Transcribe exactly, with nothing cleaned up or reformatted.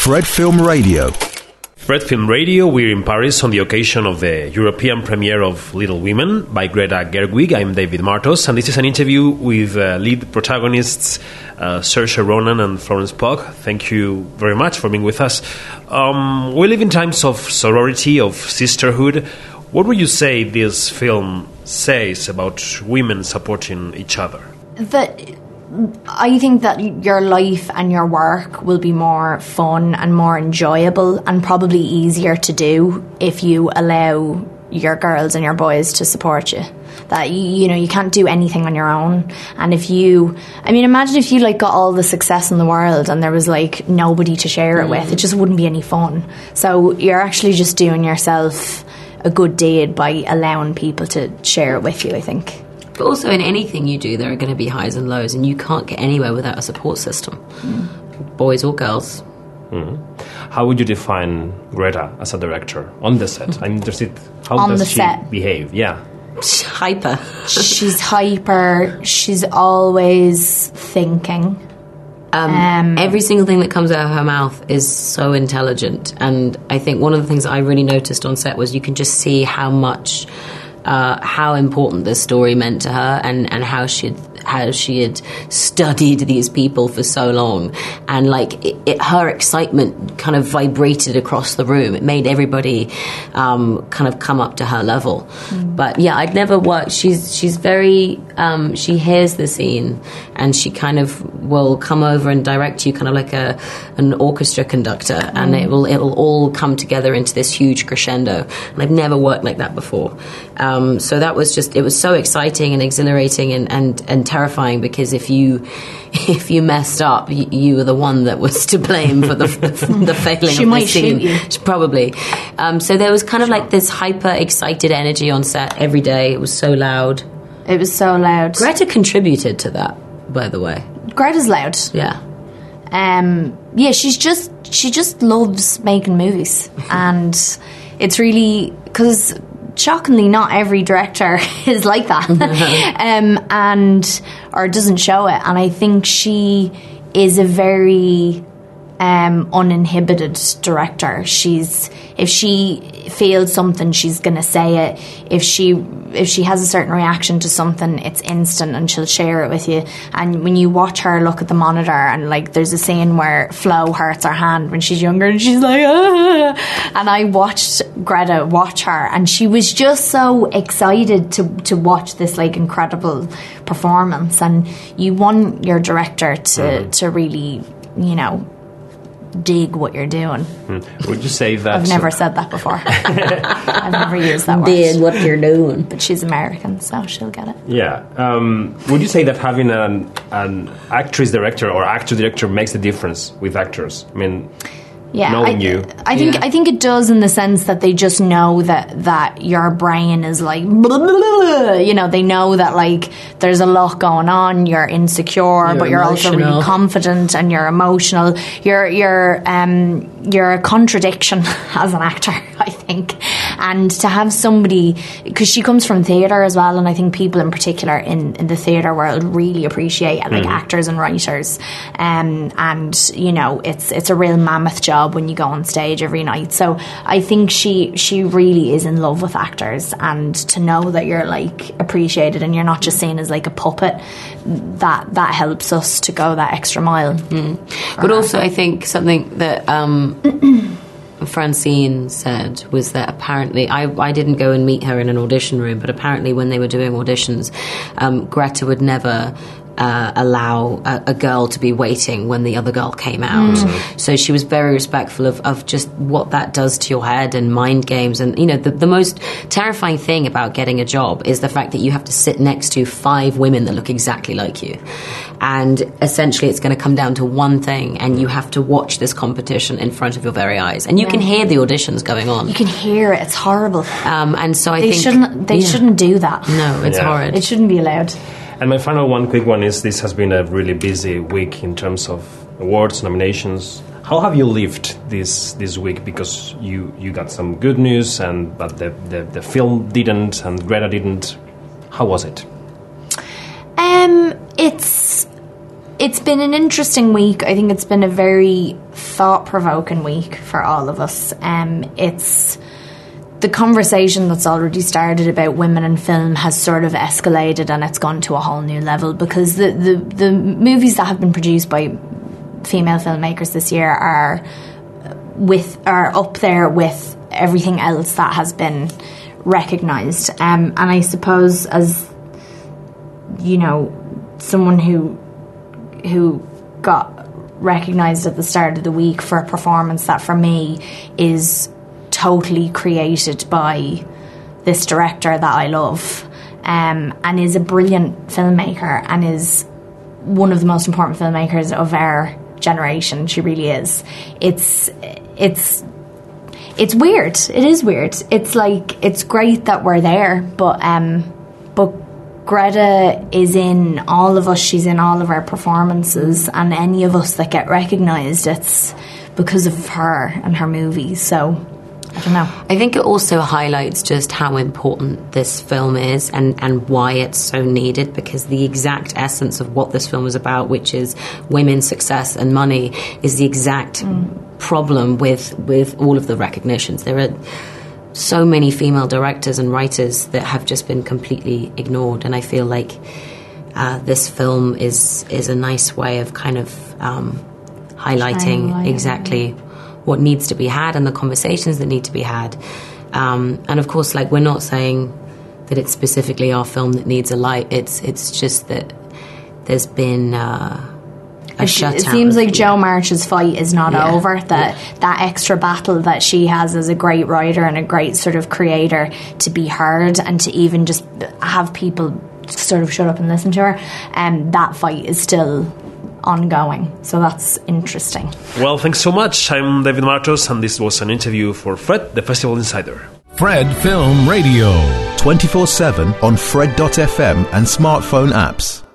Fred Film Radio. Fred Film Radio, we're in Paris on the occasion of the European premiere of Little Women by Greta Gerwig. I'm David Martos, and this is an interview with uh, lead protagonists uh, Saoirse Ronan and Florence Pugh. Thank you very much for being with us. Um, we live in times of sorority, of sisterhood. What would you say this film says about women supporting each other? That I think that your life and your work will be more fun and more enjoyable and probably easier to do if you allow your girls and your boys to support you. That, you, you know, you can't do anything on your own. And if you, I mean, imagine if you, like, got all the success in the world and there was, like, nobody to share it with. It just wouldn't be any fun. So you're actually just doing yourself a good deed by allowing people to share it with you, I think. But also in anything you do, there are going to be highs and lows, and you can't get anywhere without a support system, mm. boys or girls. Mm. How would you define Greta as a director on the set? I'm interested. How on does the she set. behave? Yeah, hyper. She's hyper. She's always thinking. Um, Um, every single thing that comes out of her mouth is so intelligent, and I think one of the things that I really noticed on set was you can just see how much. Uh, how important this story meant to her, and, and how she how she had studied these people for so long, and like it, it, her excitement kind of vibrated across the room. It made everybody um, kind of come up to her level. Mm. But yeah, I'd never worked. She's she's very um, she hears the scene, and she kind of will come over and direct you, kind of like a an orchestra conductor, mm. and it will it will all come together into this huge crescendo. And I've never worked like that before. Um, Um, so that was just, it was so exciting and exhilarating and, and, and terrifying, because if you if you messed up, you, you were the one that was to blame for the, the, the failing she of might the scene. Shoot you. Probably. Um, so there was kind of like this hyper excited energy on set every day. It was so loud. It was so loud. Greta contributed to that, by the way. Greta's loud. Yeah. Um, yeah, she's just, she just loves making movies. And it's really, because shockingly, not every director is like that, um, and or doesn't show it. And I think she is a very um, uninhibited director. She's if she feels something, she's gonna say it. If she if she has a certain reaction to something, it's instant, and she'll share it with you. And when you watch her look at the monitor, and like there's a scene where Flo hurts her hand when she's younger, and she's like, ah! And I watched Greta watch her, and she was just so excited to to watch this like incredible performance. And you want your director to mm. to really, you know, dig what you're doing. Hmm. Would you say that? I've never said that before. I've never used that word. Dig what you're doing. But she's American, so she'll get it. Yeah. Um, would you say that having an, an actress director or actor director makes a difference with actors? I mean, yeah, knowing I, you. I think yeah. I think it does, in the sense that they just know that, that your brain is like, blah, blah, blah, you know, they know that like there's a lot going on. You're insecure, you're but you're emotional. also really confident, and you're emotional. You're you're um you're a contradiction as an actor, I think. And to have somebody, because she comes from theatre as well, and I think people in particular in, in the theatre world really appreciate it, like mm. actors and writers. Um, and, you know, it's it's a real mammoth job when you go on stage every night. So I think she she really is in love with actors, and to know that you're like appreciated and you're not just seen as like a puppet, that that helps us to go that extra mile. Mm. But also I think something that um Francine said was that apparently, I, I didn't go and meet her in an audition room, but apparently when they were doing auditions, um, Greta would never uh, allow a, a girl to be waiting when the other girl came out. Mm. So she was very respectful of, of just what that does to your head and mind games. And, you know, the, the most terrifying thing about getting a job is the fact that you have to sit next to five women that look exactly like you. And essentially it's going to come down to one thing, and you have to watch this competition in front of your very eyes. And you yeah. can hear the auditions going on. You can hear it. It's horrible. Um, and so I they think... Shouldn't, they yeah. shouldn't do that. No, it's yeah. horrid. It shouldn't be allowed. And my final one, quick one, is this has been a really busy week in terms of awards, nominations. How have you lived this this week? Because you, you got some good news, and but the, the, the film didn't, and Greta didn't. How was it? Um, it's it's been an interesting week. I think it's been a very thought-provoking week for all of us. Um, it's the conversation that's already started about women in film has sort of escalated, and it's gone to a whole new level, because the, the, the movies that have been produced by female filmmakers this year are with are up there with everything else that has been recognised. Um, and I suppose, as you know, someone who who got recognised at the start of the week for a performance that for me is totally created by this director that I love, um, and is a brilliant filmmaker, and is one of the most important filmmakers of our generation. She really is. It's it's it's weird. It is weird. It's like, it's great that we're there, but um, but Greta is in all of us. She's in all of our performances, and any of us that get recognised, it's because of her and her movies. So I don't know. I think it also highlights just how important this film is, and, and why it's so needed, because the exact essence of what this film is about, which is women's success and money, is the exact mm. problem with, with all of the recognitions. There are so many female directors and writers that have just been completely ignored, and I feel like uh, this film is, is a nice way of kind of um, highlighting exactly what needs to be had and the conversations that need to be had. Um, and of course, like, we're not saying that it's specifically our film that needs a light. It's it's just that there's been uh, a it, shutdown. It seems like Jo March's fight is not yeah. over. That yeah. that extra battle that she has as a great writer and a great sort of creator, to be heard and to even just have people sort of shut up and listen to her, and um, that fight is still ongoing. So that's interesting. Well, thanks so much. I'm David Martos, and this was an interview for Fred, the Festival Insider. Fred Film Radio, twenty-four seven on Fred dot f m and smartphone apps.